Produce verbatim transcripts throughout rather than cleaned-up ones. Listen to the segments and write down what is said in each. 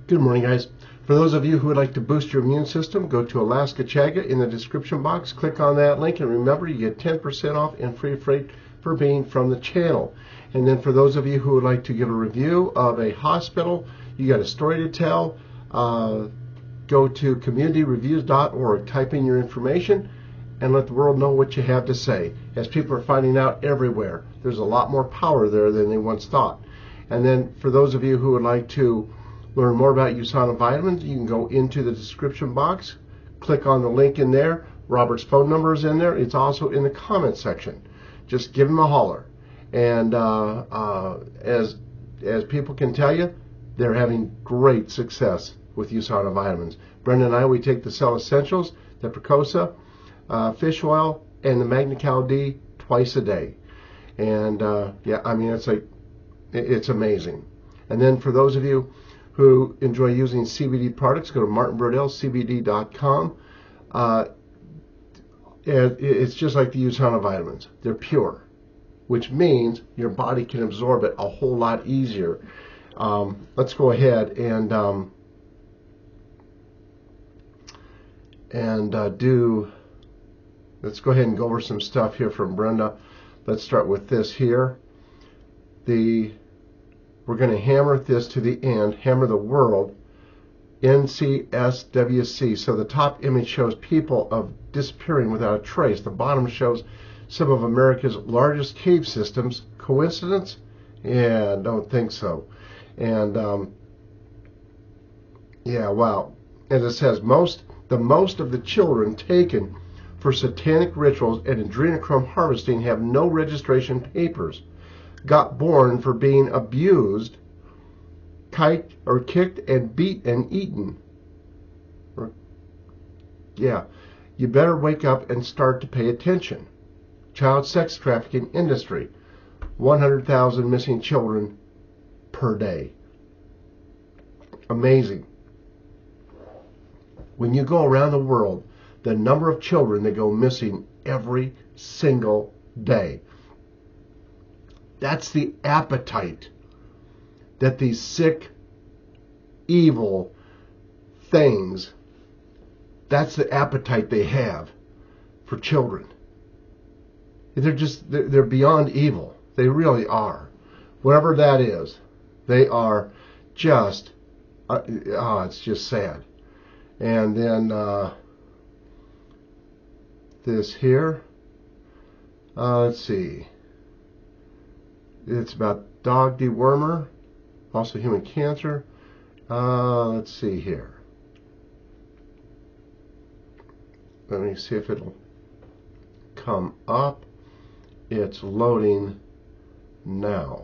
Good morning, guys. For those of you who would like to boost your immune system, go to Alaska Chaga in the description box. Click on that link, and remember, you get ten percent off and free freight for being from the channel. And then for those of you who would like to give a review of a hospital, you got a story to tell, uh, go to community reviews dot org, type in your information, and let the world know what you have to say. As people are finding out everywhere, there's a lot more power there than they once thought. And then for those of you who would like to learn more about USANA vitamins, you can go into the description box, click on the link in there. Robert's phone number is in there. It's also in the comment section. Just give him a holler. And uh, uh, as as people can tell you, they're having great success with USANA vitamins. Brenda and I, we take the Cell Essentials, the Precosa, uh, fish oil, and the Magna-Cal D twice a day. And uh, yeah, I mean, it's like, it's amazing. And then for those of you who enjoy using C B D products, go to martin brodell C B D dot com. Uh, it's just like the USANA vitamins. They're pure, which means your body can absorb it a whole lot easier. Um, let's go ahead and um, and uh, do, let's go ahead and go over some stuff here from Brenda. Let's start with this here. The We're going to hammer this to the end, hammer the world, N C S W C. So the top image shows people of disappearing without a trace. The bottom shows some of America's largest cave systems. Coincidence? Yeah, don't think so. And um, yeah, wow. As it says, most the most of the children taken for satanic rituals and adrenochrome harvesting have no registration papers. Got born for being abused, kiked or kicked and beat and eaten. Or, yeah, you better wake up and start to pay attention. Child sex trafficking industry, one hundred thousand missing children per day. Amazing. When you go around the world, the number of children that go missing every single day. That's the appetite that these sick, evil things, that's the appetite they have for children. They're just, they're beyond evil. They really are. Whatever that is, they are just, uh, oh, it's just sad. And then uh, this here, uh, let's see. It's about dog dewormer, also human cancer. Uh, let's see here. Let me see if it'll come up. It's loading now.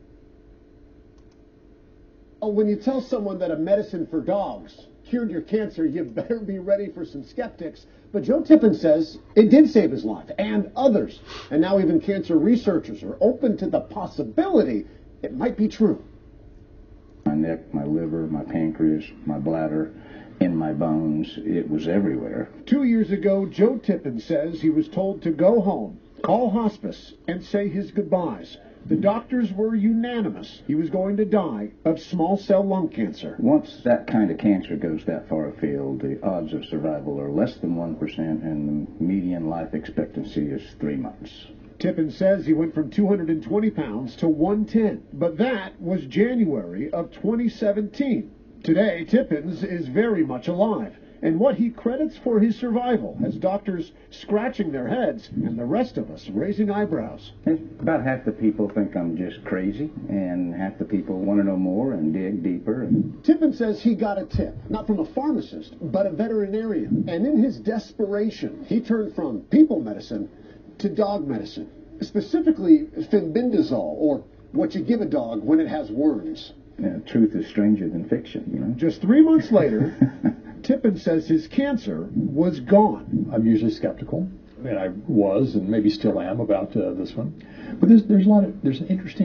When you tell someone that a medicine for dogs cured your cancer, you better be ready for some skeptics. But Joe Tippin says it did save his life and others. And now even cancer researchers are open to the possibility it might be true. My neck, my liver, my pancreas, my bladder, in my bones, it was everywhere. Two years ago, Joe Tippin says he was told to go home, call hospice, and say his goodbyes. The doctors were unanimous. He was going to die of small cell lung cancer. Once that kind of cancer goes that far afield, the odds of survival are less than one percent, and the median life expectancy is three months. Tippin says he went from two hundred twenty pounds to one ten, but that was January of twenty seventeen. Today, Tippins is very much alive, and what he credits for his survival has doctors scratching their heads and the rest of us raising eyebrows. About half the people think I'm just crazy, and half the people want to know more and dig deeper. Tippin says he got a tip, not from a pharmacist, but a veterinarian. And in his desperation, he turned from people medicine to dog medicine, specifically fenbendazole, or what you give a dog when it has worms. Yeah, truth is stranger than fiction, you know. Just three months later, Tippin says his cancer was gone. I'm usually skeptical, and I was, and maybe still am, about uh, this one. But there's there's a lot of there's an interesting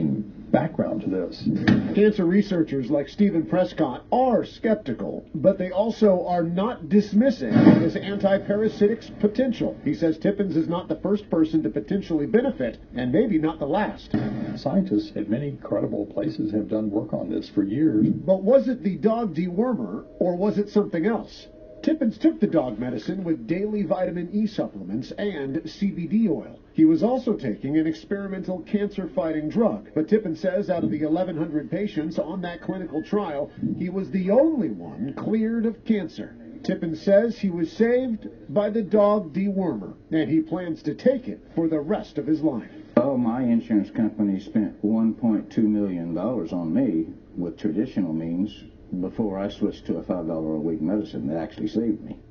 background to this. Cancer researchers like Stephen Prescott are skeptical, but they also are not dismissing this anti-parasitic's potential. He says Tippins is not the first person to potentially benefit, and maybe not the last. Scientists at many credible places have done work on this for years. But was it the dog dewormer, or was it something else? Tippins took the dog medicine with daily vitamin E supplements and C B D oil. He was also taking an experimental cancer-fighting drug, but Tippins says out of the eleven hundred patients on that clinical trial, he was the only one cleared of cancer. Tippins says he was saved by the dog dewormer, and he plans to take it for the rest of his life. Well, my insurance company spent one point two million dollars on me with traditional means before I switched to a five dollars a week medicine that actually saved me.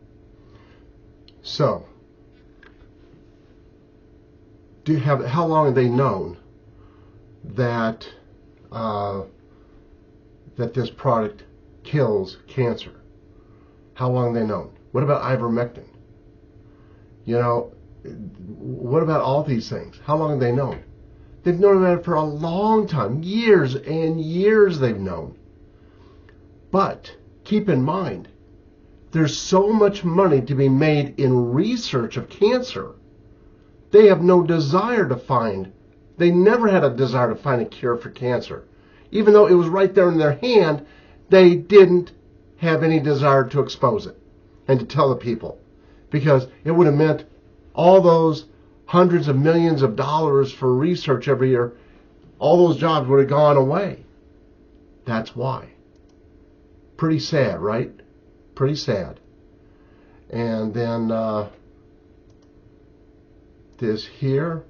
So, do you have, how long have they known that uh, that this product kills cancer? How long have they known? What about ivermectin? You know, what about all these things? How long have they known? They've known about it for a long time, years and years they've known. But keep in mind, there's so much money to be made in research of cancer. They have no desire to find, they never had a desire to find a cure for cancer. Even though it was right there in their hand, they didn't have any desire to expose it and to tell the people. Because it would have meant all those hundreds of millions of dollars for research every year, all those jobs would have gone away. That's why. Pretty sad, right? Pretty sad. And then uh, this here.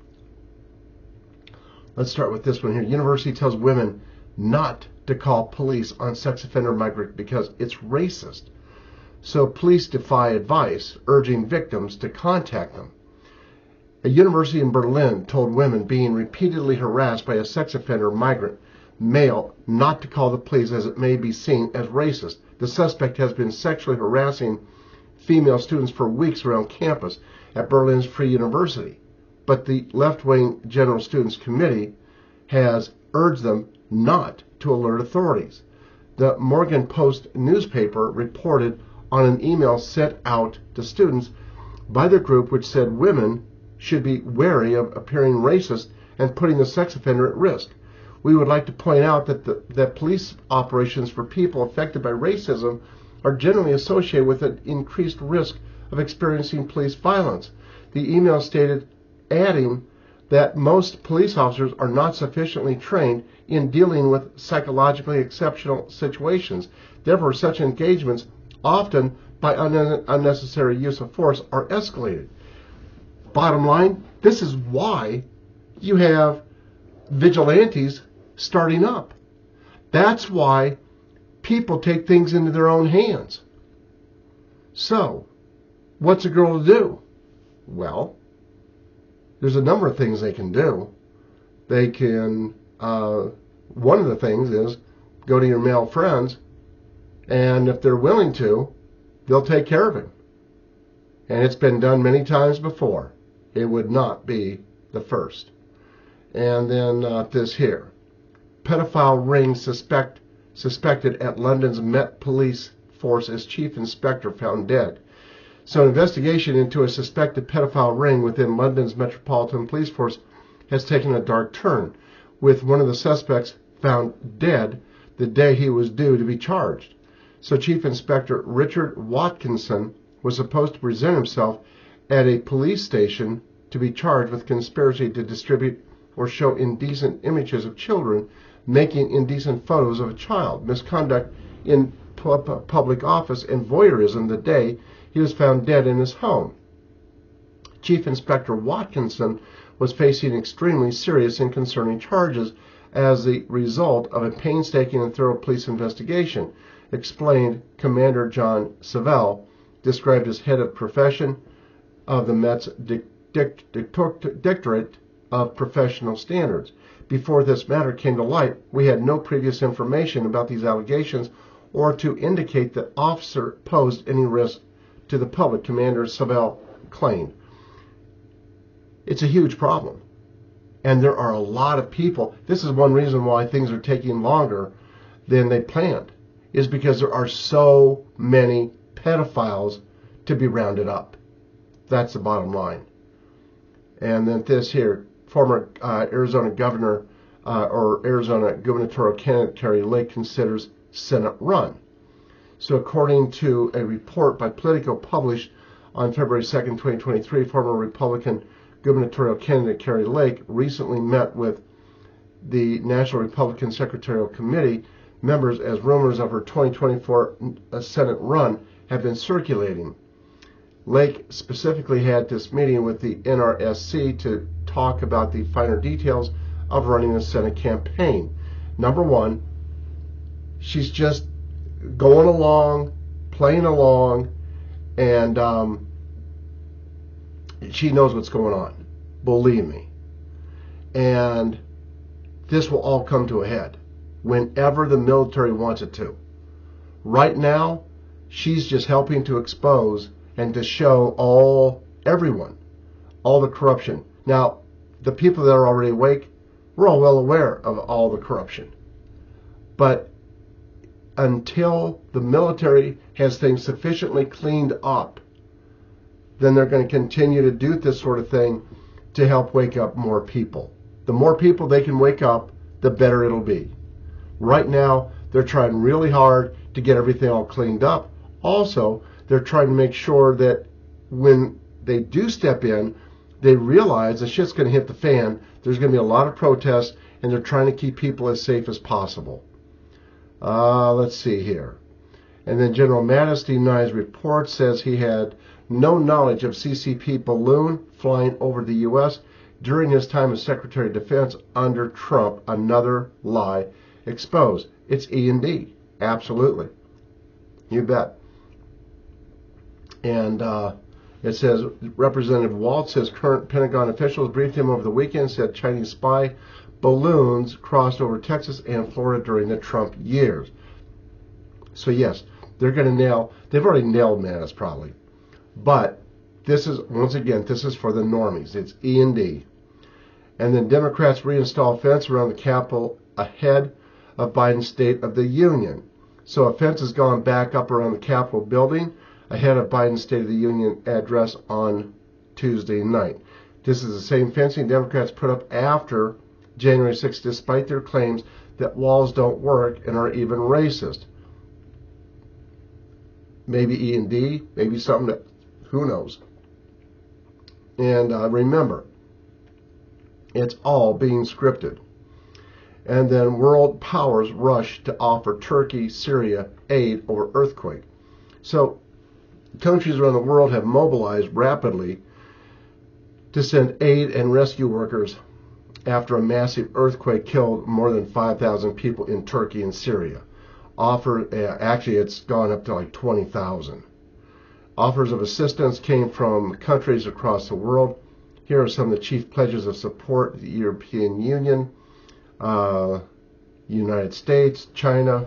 Let's start with this one here. University tells women not to call police on sex offender migrant because it's racist. So police defy advice, urging victims to contact them. A university in Berlin told women being repeatedly harassed by a sex offender migrant male not to call the police as it may be seen as racist. The suspect has been sexually harassing female students for weeks around campus at Berlin's Free University. But the left-wing General Students Committee has urged them not to alert authorities. The Morgan Post newspaper reported on an email sent out to students by the group which said women should be wary of appearing racist and putting the sex offender at risk. We would like to point out that, the, that police operations for people affected by racism are generally associated with an increased risk of experiencing police violence. The email stated, adding that most police officers are not sufficiently trained in dealing with psychologically exceptional situations. Therefore, such engagements, often by un- unnecessary use of force, are escalated. Bottom line, this is why you have vigilantes starting up. That's why people take things into their own hands. So, what's a girl to do? Well, there's a number of things they can do. They can, uh, one of the things is go to your male friends, and if they're willing to, they'll take care of him. And it's been done many times before. It would not be the first. And then uh, this here. Pedophile ring suspect suspected at London's Met Police Force as chief inspector found dead. So an investigation into a suspected pedophile ring within London's Metropolitan Police Force has taken a dark turn, with one of the suspects found dead the day he was due to be charged. So Chief Inspector Richard Watkinson was supposed to present himself at a police station to be charged with conspiracy to distribute or show indecent images of children, making indecent photos of a child, misconduct in pu- public office, and voyeurism the day he was found dead in his home. Chief Inspector Watkinson was facing extremely serious and concerning charges as the result of a painstaking and thorough police investigation, explained Commander John Savell, described as head of profession of the Met's Directorate of Professional Standards. Before this matter came to light, we had no previous information about these allegations or to indicate that officer posed any risk to the public, Commander Savell claimed. It's a huge problem. And there are a lot of people. This is one reason why things are taking longer than they planned, is because there are so many pedophiles to be rounded up. That's the bottom line. And then this here, former uh, Arizona governor uh, or Arizona gubernatorial candidate Kari Lake considers Senate run. So according to a report by Politico published on February second, twenty twenty-three, former Republican gubernatorial candidate Kari Lake recently met with the National Republican Secretarial Committee members as rumors of her twenty twenty-four Senate run have been circulating. Lake specifically had this meeting with the N R S C to talk about the finer details of running the Senate campaign. Number one, she's just going along, playing along, and um, she knows what's going on. Believe me. And this will all come to a head whenever the military wants it to. Right now, she's just helping to expose and to show all, everyone, all the corruption. Now, the people that are already awake, we're all well aware of all the corruption. But until the military has things sufficiently cleaned up, then they're going to continue to do this sort of thing to help wake up more people. The more people they can wake up, the better it'll be. Right now, they're trying really hard to get everything all cleaned up. Also, they're trying to make sure that when they do step in, they realize the shit's going to hit the fan. There's going to be a lot of protests, and they're trying to keep people as safe as possible. Uh, let's see here. And then General Mattis denies report, says he had no knowledge of C C P balloon flying over the U S during his time as Secretary of Defense under Trump. Another lie exposed. It's E and D. Absolutely. You bet. And uh, it says, Representative Waltz says current Pentagon officials briefed him over the weekend, said Chinese spy balloons crossed over Texas and Florida during the Trump years. So yes, they're going to nail, they've already nailed Mattis probably. But this is, once again, this is for the normies. It's E and D. And then Democrats reinstall fence around the Capitol ahead of Biden's State of the Union. So a fence has gone back up around the Capitol building ahead of Biden's State of the Union address on Tuesday night. This is the same fencing Democrats put up after January sixth, despite their claims that walls don't work and are even racist. Maybe E and D, maybe something that, who knows. And uh, remember, it's all being scripted. And then world powers rush to offer Turkey, Syria aid over earthquake. So countries around the world have mobilized rapidly to send aid and rescue workers after a massive earthquake killed more than five thousand people in Turkey and Syria. Offer, uh, actually, it's gone up to like twenty thousand. Offers of assistance came from countries across the world. Here are some of the chief pledges of support: the European Union, uh, United States, China,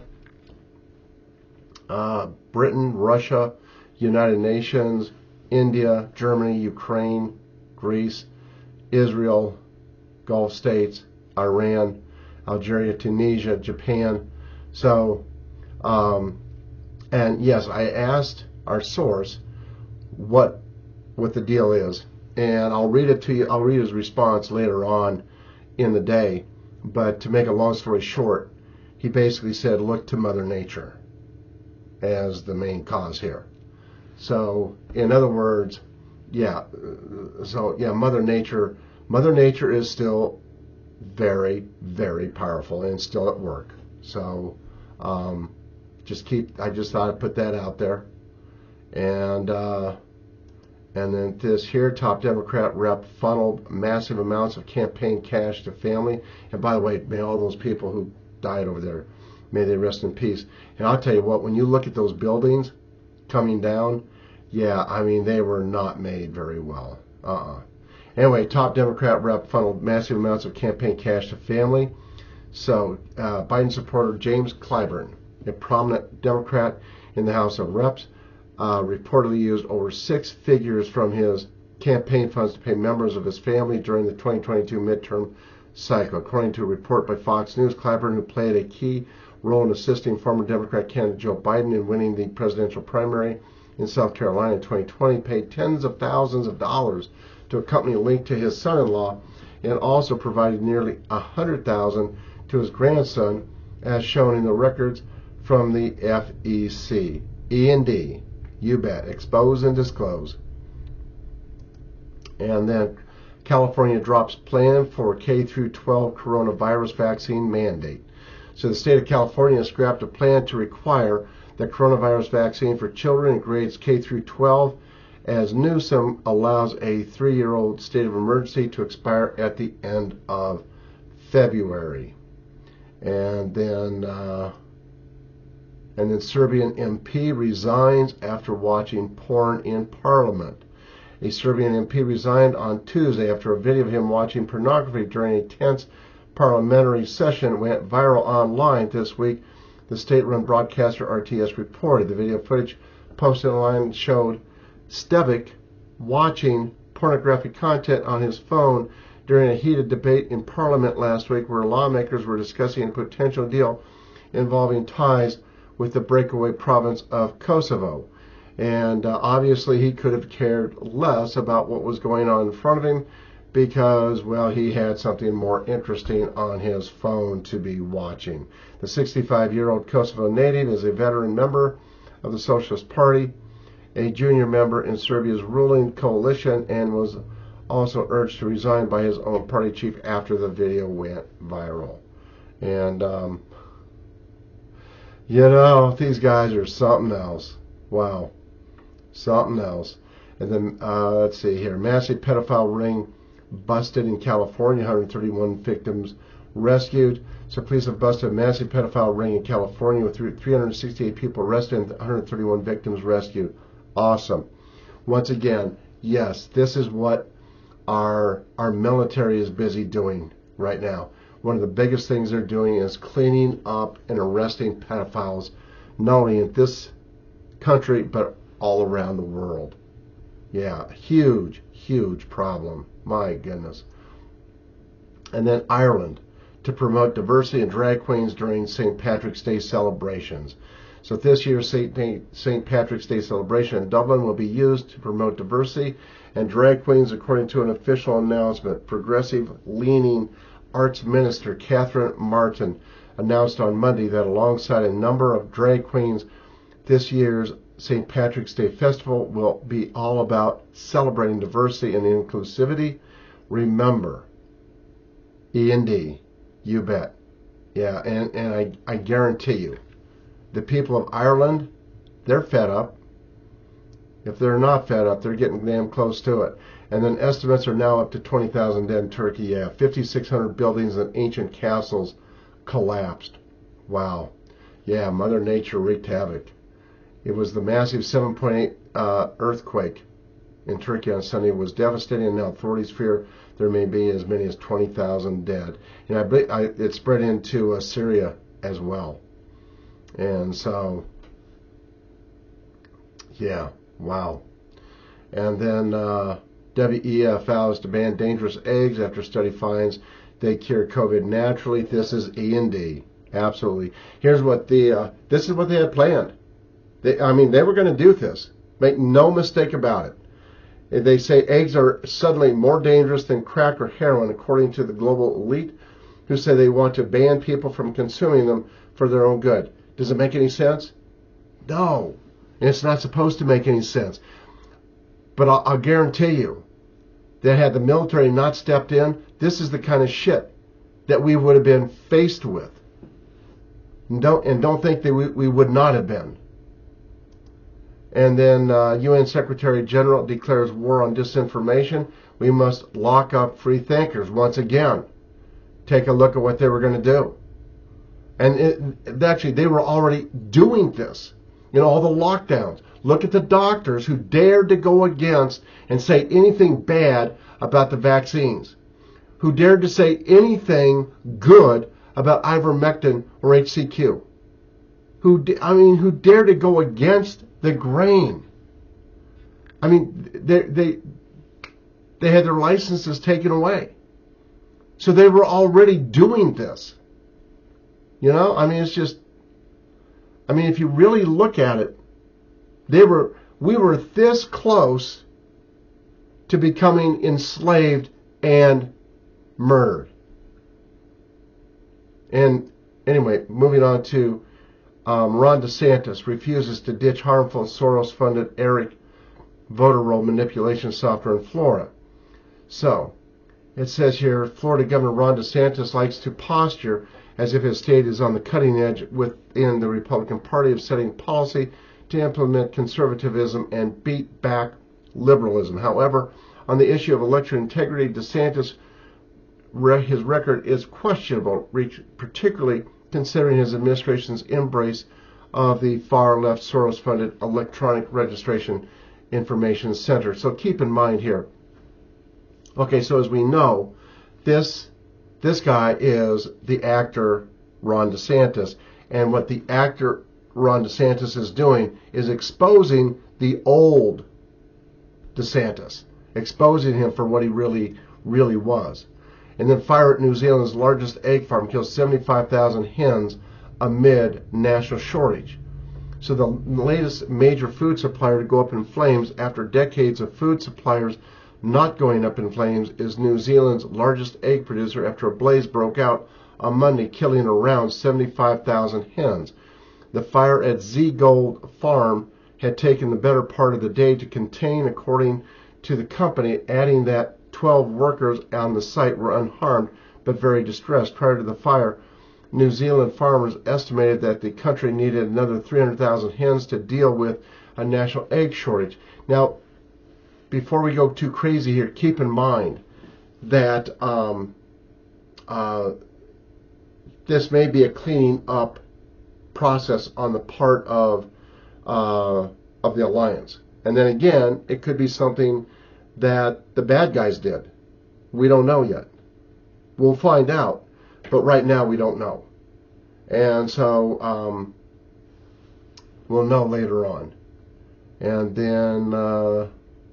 uh, Britain, Russia, United Nations, India, Germany, Ukraine, Greece, Israel, Gulf states, Iran, Algeria, Tunisia, Japan. So, um, and yes, I asked our source what what the deal is, and I'll read it to you. I'll read his response later on in the day. But to make a long story short, he basically said, look to Mother Nature as the main cause here. So, in other words, yeah, so yeah, Mother Nature, Mother Nature is still very, very powerful and still at work. So, um, just keep, I just thought I'd put that out there. And, uh, and then this here, top Democrat rep funneled massive amounts of campaign cash to family. And by the way, may all those people who died over there, may they rest in peace. And I'll tell you what, when you look at those buildings coming down, yeah, I mean, they were not made very well. Uh-uh. Anyway, top Democrat rep funneled massive amounts of campaign cash to family. So uh, Biden supporter James Clyburn, a prominent Democrat in the House of Reps, uh, reportedly used over six figures from his campaign funds to pay members of his family during the twenty twenty-two midterm cycle. According to a report by Fox News, Claiborne, who played a key role in assisting former Democrat candidate Joe Biden in winning the presidential primary in South Carolina in twenty twenty, paid tens of thousands of dollars to a company linked to his son-in-law, and also provided nearly one hundred thousand dollars to his grandson, as shown in the records from the F E C. E and D, you bet, expose and disclose. And then California drops plan for K through twelve coronavirus vaccine mandate. So the state of California has scrapped a plan to require the coronavirus vaccine for children in grades K through twelve, as Newsom allows a three-year-old state of emergency to expire at the end of February. And then, uh, and then Serbian M P resigns after watching porn in Parliament. A Serbian M P resigned on Tuesday after a video of him watching pornography during a tense parliamentary session went viral online this week, the state-run broadcaster R T S reported. The video footage posted online showed Stevic watching pornographic content on his phone during a heated debate in Parliament last week, where lawmakers were discussing a potential deal involving ties with the breakaway province of Kosovo. And uh, obviously he could have cared less about what was going on in front of him, because, well, he had something more interesting on his phone to be watching. The sixty-five-year-old Kosovo native is a veteran member of the Socialist Party, a junior member in Serbia's ruling coalition, and was also urged to resign by his own party chief after the video went viral. And, um, you know, these guys are something else. Wow. Something else. And then, uh, let's see here. Massive pedophile ring busted in California, one hundred thirty-one victims rescued. So police have busted a massive pedophile ring in California with three hundred sixty-eight people arrested and one hundred thirty-one victims rescued. Awesome. Once again, yes, this is what our our military is busy doing right now. One of the biggest things they're doing is cleaning up and arresting pedophiles, not only in this country, but all around the world. Yeah, huge, huge problem. My goodness. And then Ireland, to promote diversity and drag queens during Saint Patrick's Day celebrations. So this year's Saint Patrick's Day celebration in Dublin will be used to promote diversity and drag queens, according to an official announcement. Progressive-leaning arts minister Catherine Martin announced on Monday that alongside a number of drag queens, this year's Saint Patrick's Day festival will be all about celebrating diversity and inclusivity. Remember, E and D, you bet. Yeah, and, and I, I guarantee you, the people of Ireland, they're fed up. If they're not fed up, they're getting damn close to it. And then estimates are now up to twenty thousand dead in Turkey. Yeah, fifty-six hundred buildings and ancient castles collapsed. Wow. Yeah, Mother Nature wreaked havoc. It was the massive seven point eight uh, earthquake in Turkey on Sunday was devastating, and now authorities fear there may be as many as twenty thousand dead. And I believe I, it spread into uh, Syria as well. And so, yeah, wow. And then uh, W E F vows to ban dangerous eggs after study finds they cure COVID naturally. This is E and D, absolutely. Here's what the uh, this is what they had planned. They, I mean, they were going to do this. Make no mistake about it. They say eggs are suddenly more dangerous than crack or heroin, according to the global elite, who say they want to ban people from consuming them for their own good. Does it make any sense? No. And it's not supposed to make any sense. But I'll, I'll guarantee you that had the military not stepped in, this is the kind of shit that we would have been faced with. And don't, and don't think that we, we would not have been. And then uh, U N Secretary General declares war on disinformation. We must lock up free thinkers. Once again, take a look at what they were going to do. And it, actually, they were already doing this. You know, all the lockdowns. Look at the doctors who dared to go against and say anything bad about the vaccines, who dared to say anything good about ivermectin or H C Q, who, I mean, who dared to go against the grain. I mean, they, they, they had their licenses taken away. So they were already doing this. You know, I mean, it's just, I mean, if you really look at it, they were, we were this close to becoming enslaved and murdered. And anyway, moving on to um, Ron DeSantis refuses to ditch harmful Soros-funded Eric voter roll manipulation software in Florida. So, it says here, Florida Governor Ron DeSantis likes to posture as if his state is on the cutting edge within the Republican Party of setting policy to implement conservatism and beat back liberalism. However, on the issue of election integrity, DeSantis, his record is questionable, particularly considering his administration's embrace of the far-left Soros-funded Electronic Registration Information Center. So keep in mind here, okay, so as we know, this this guy is the actor Ron DeSantis, and what the actor Ron DeSantis is doing is exposing the old DeSantis, exposing him for what he really, really was. And then fire at New Zealand's largest egg farm kills seventy-five thousand hens amid national shortage. So the latest major food supplier to go up in flames after decades of food suppliers not going up in flames is New Zealand's largest egg producer after a blaze broke out on Monday, killing around seventy-five thousand hens. The fire at Z Gold Farm had taken the better part of the day to contain, according to the company, adding that twelve workers on the site were unharmed but very distressed. Prior to the fire, New Zealand farmers estimated that the country needed another three hundred thousand hens to deal with a national egg shortage. Now, before we go too crazy here, keep in mind that um, uh, this may be a cleaning up process on the part of uh, of the alliance. And then again, it could be something that the bad guys did. We don't know yet. We'll find out, but right now we don't know. And so um, we'll know later on. And then, uh,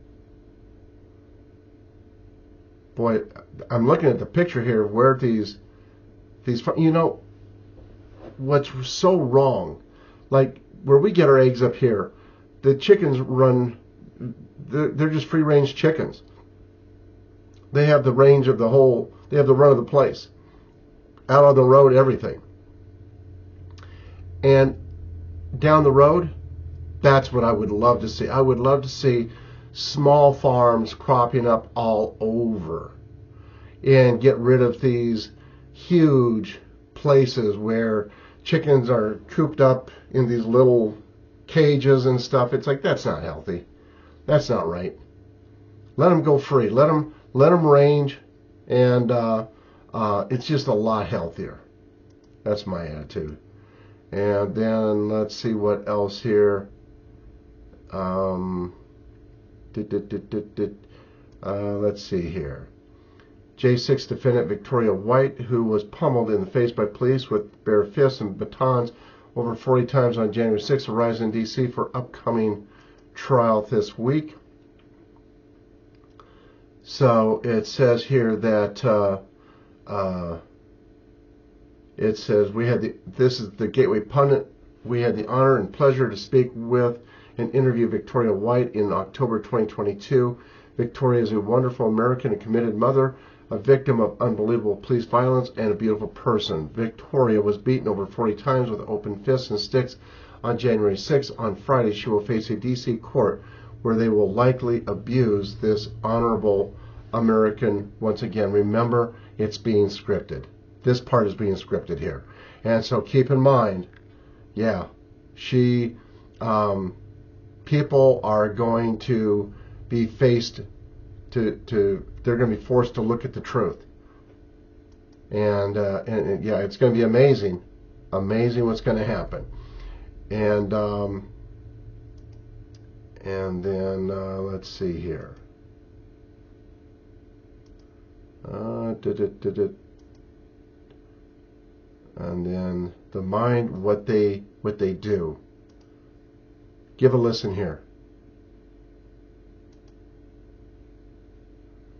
boy, I'm looking at the picture here where these, these, you know, what's so wrong, like where we get our eggs up here, the chickens run, they're just free-range chickens. They have the range of the whole, they have the run of the place. Out on the road, everything. And down the road, that's what I would love to see. I would love to see small farms cropping up all over and get rid of these huge places where chickens are cooped up in these little cages and stuff. It's like, that's not healthy. That's not right. Let them go free. Let them let them range, and uh, uh, it's just a lot healthier. That's my attitude. And then let's see what else here. Um, did, did, did, did, did, uh, let's see here. J six defendant Victoria White, who was pummeled in the face by police with bare fists and batons over forty times on January sixth, arrives in D C for upcoming trial this week. So it says here that uh, uh, it says we had the this is the Gateway Pundit. We had the honor and pleasure to speak with and interview Victoria White in October twenty twenty-two. Victoria is a wonderful American and committed mother, a victim of unbelievable police violence, and a beautiful person. Victoria was beaten over forty times with open fists and sticks on January sixth. On Friday, she will face a D C court where they will likely abuse this honorable American once again. Remember, it's being scripted. This part is being scripted here. And so keep in mind, yeah, she, um, people are going to be faced to, to they're going to be forced to look at the truth. And, uh, and, and yeah, it's going to be amazing, amazing what's going to happen. And, um, and then, uh, let's see here. Uh, da, da, da, da. And then the mind, what they, what they do. Give a listen here.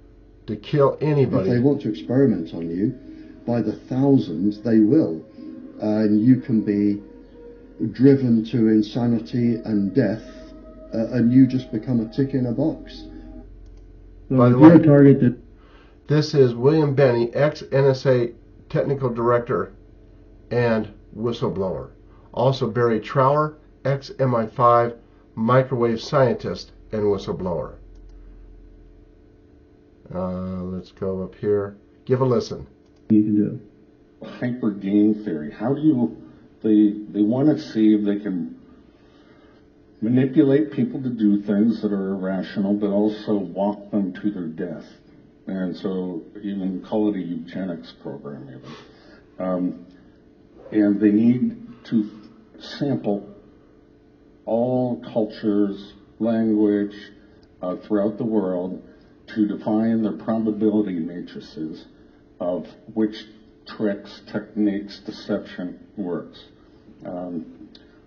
to kill anybody. If they want to experiment on you, by the thousands they will. And you can be driven to insanity and death, uh, and you just become a tick in a box. So By if the you're way, a target that this is William Benny, ex-N S A Technical Director and whistleblower. Also Barry Trower, ex-M I five microwave scientist and whistleblower. Uh, let's go up here. Give a listen. you can do. Hyper game theory. How do you, they, they want to see if they can manipulate people to do things that are irrational, but also walk them to their death. And so even call it a eugenics program even. Um, and they need to sample all cultures, language uh, throughout the world to define their probability matrices of which tricks, techniques, deception works. Um,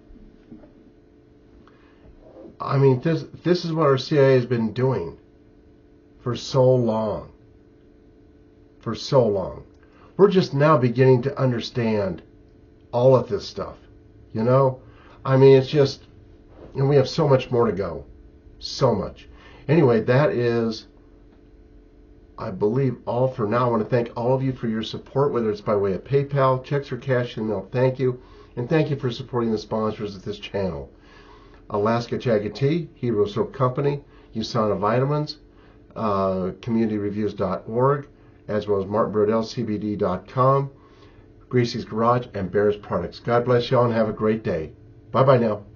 I mean, this this is what our C I A has been doing for so long. For so long. We're just now beginning to understand all of this stuff. You know? I mean, it's just, and we have so much more to go. So much. Anyway, that is, I believe, all for now. I want to thank all of you for your support, whether it's by way of PayPal, checks, or cash in the mail. Thank you. And thank you for supporting the sponsors of this channel. Alaska Chaga Tea, Hero Soap Company, USANA Vitamins, uh, community reviews dot org, as well as Martin Brodell C B D dot com, Gracie's Garage, and Bears Products. God bless y'all and have a great day. Bye-bye now.